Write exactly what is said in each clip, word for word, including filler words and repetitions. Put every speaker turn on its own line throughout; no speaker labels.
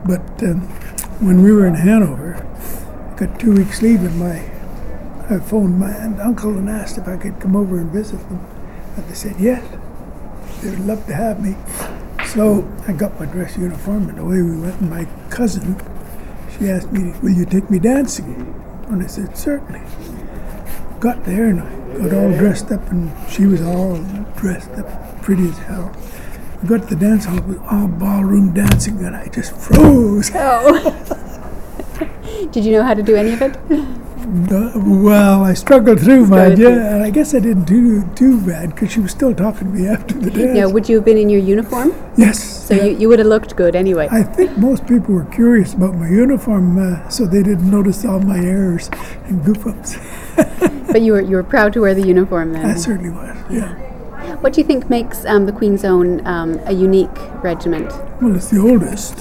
But um, when we were in Hanover, I got two weeks leave, and my I phoned my aunt and uncle and asked if I could come over and visit them. And they said yes, they would love to have me. So I got my dress uniform, and away we went. And my cousin, she asked me, "Will you take me dancing?" And I said, "Certainly." Got there and I got all dressed up, and she was all dressed up, pretty as hell. I got to the dance hall, it was all ballroom dancing, and I just froze.
Oh. Did you know how to do any of it?
Uh, well, I struggled through, mind you, and I guess I didn't do too bad because she was still talking to me after the dance.
Now, would you have been in your uniform?
Yes.
So yeah. you, you would have looked good anyway.
I think most people were curious about my uniform, uh, so they didn't notice all my errors and goof-ups.
But you were you were proud to wear the uniform then?
I certainly was, yeah.
What do you think makes um, the Queen's Own um, a unique regiment?
Well, it's the oldest.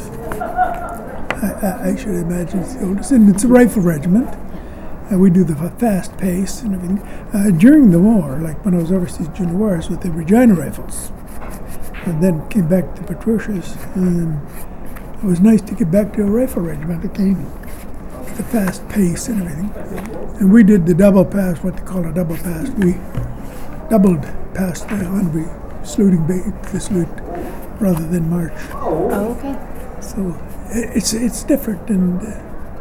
I, I, I should imagine it's the oldest, and it's a rifle regiment. Uh, we do the fast pace and everything. Uh, during the war, like when I was overseas during the war, I was with the Regina Rifles, and then came back to Petrosias, and it was nice to get back to a rifle regiment again. The fast pace and everything. And we did the double pass, what they call a double pass. We doubled past the Henry saluting the salute rather than march.
Oh, okay.
So it's it's different. And uh,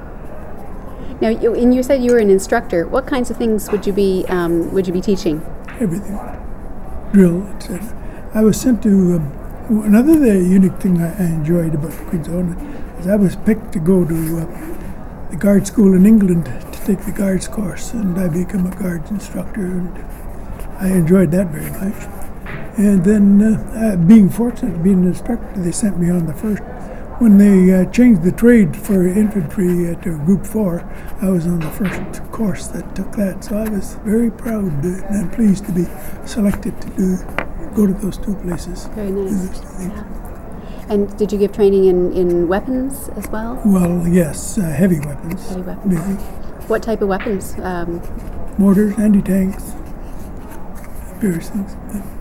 now, you, and you said you were an instructor. What kinds of things would you be um, would you be teaching?
Everything, drill, et cetera. I was sent to um, another the unique thing I, I enjoyed about the Queen's Own is I was picked to go to uh, the guard school in England to take the guards course, and I became a guards instructor, and I enjoyed that very much. And then, uh, uh, being fortunate to be an instructor, they sent me on the first. When they uh, changed the trade for infantry uh, to Group Four, I was on the first course that took that. So I was very proud uh, and pleased to be selected to do go to those two places.
Very nice. Yeah. And did you give training in, in weapons as well?
Well, yes, uh, heavy weapons.
Heavy weapons.
Maybe.
What type of weapons? Um,
Mortars, anti-tanks, various things.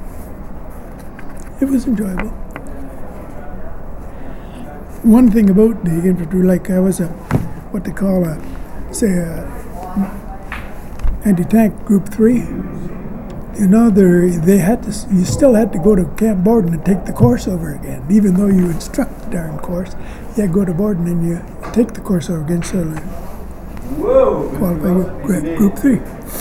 It was enjoyable. One thing about the infantry, like I was a, what they call a, say a anti-tank Group Three. You know, they had to. You still had to go to Camp Borden and take the course over again, even though you instruct the darn course. You had to go to Borden and you take the course over again, so you qualify with Group Three.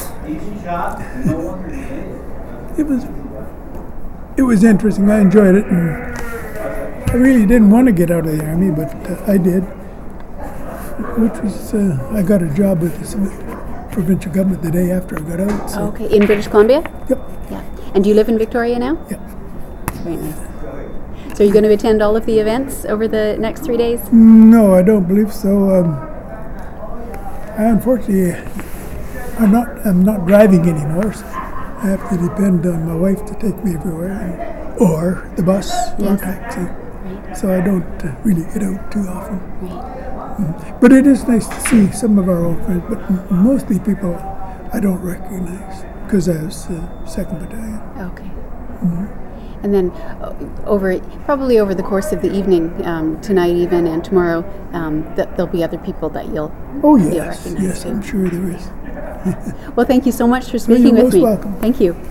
It was, it was interesting. I enjoyed it, and I really didn't want to get out of the army, but uh, I did. Which was, uh, I got a job with the provincial government the day after I got out. So.
Oh, okay, in British Columbia?
Yep.
Yeah. And do you live in Victoria now?
Yep.
Very nice. So are you going to attend all of the events over the next three days?
No, I don't believe so. Um, I unfortunately, I'm not. I'm not driving anymore. So I have to depend on my wife to take me everywhere, and, or the bus or
Yes.
taxi.
Right.
So I don't uh, really get out too often.
Right.
But it is nice to see some of our old friends, but m- mostly people I don't recognize because I was uh, second battalion.
Okay. Mm-hmm. And then uh, over, probably over the course of the evening, um, tonight even and tomorrow, um, th- there'll be other people that you'll,
Oh
you'll
yes,
recognize
yes,
too.
I'm sure there is.
Well, thank you so much for speaking
You're
with
most
me.
welcome.
Thank you.